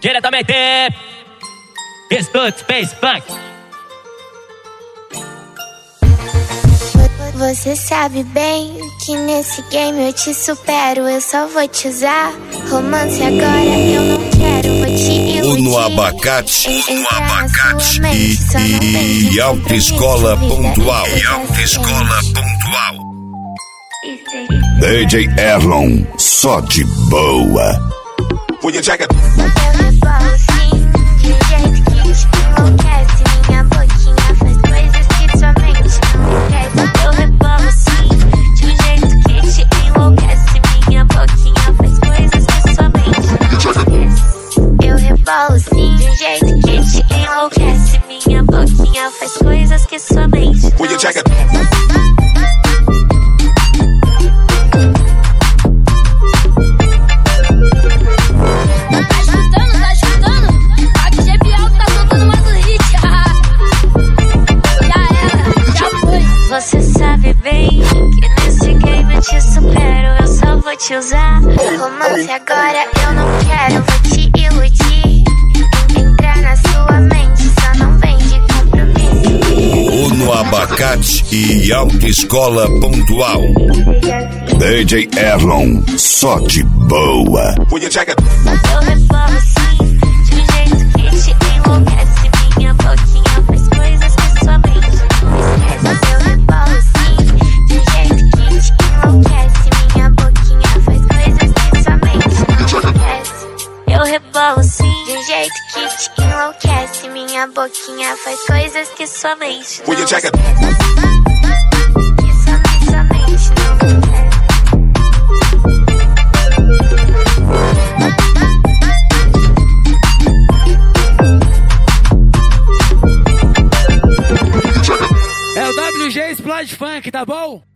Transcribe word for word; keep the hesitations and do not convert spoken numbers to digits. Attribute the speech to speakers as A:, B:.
A: diretamente Estúdio Space Funk.
B: Você sabe bem que nesse game eu te supero, eu só vou te usar. Romance agora eu não quero, vou te iludir.
C: Uno Abacate, Uno Abacate e, e, e Autoescola Pontual. E Autoescola Pontual. D J Erlon, só de boa.
B: Eu rebolo sim, de um jeito que te enlouquece. Minha boquinha faz coisas que sua mente não esquece. Eu rebolo sim, de um jeito que te enlouquece. Minha boquinha faz coisas que sua mente não esquece. Eu rebolo sim, de um jeito que te enlouquece. Minha boquinha faz coisas que sua mente não esquece. Você sabe bem que nesse game eu te supero, eu só vou te usar. Romance agora eu não quero, vou te iludir. Entrar na sua mente, só não vem de compromisso.
C: Uno Abacate e Autoescola Pontual. D J Erlon, só de boa.
B: Eu rebolo sim, de um jeito que te enlouquece. Minha boquinha faz coisas que sua mente não esquece. Eu rebolo sim, de um jeito que te enlouquece. Minha boquinha faz coisas que sua mente não esquece. Eu rebolo sim, de um jeito que te enlouquece. Minha boquinha faz coisas que sua mente não esquece. Que sua, sua mente não esquece.
D: É o W G Splash Funk, tá bom?